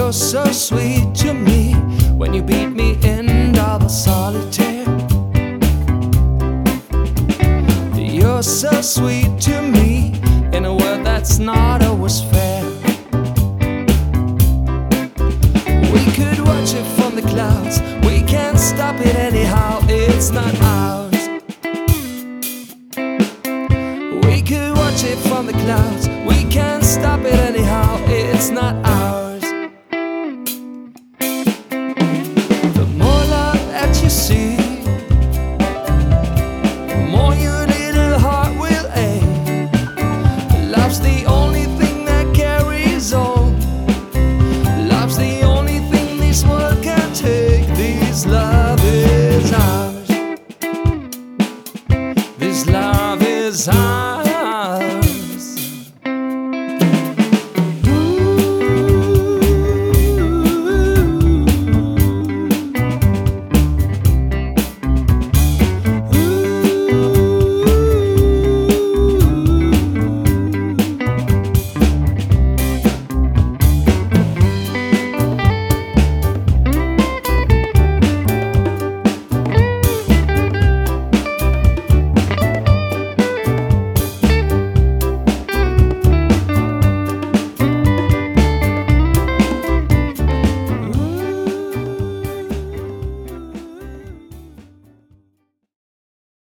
You're so sweet to me when you beat me in double solitaire. You're so sweet to me in a world that's not always fair. We could watch it from the clouds, we can't stop it anyhow, it's not ours. We could watch it from the clouds, we can't stop it anyhow, it's not ours.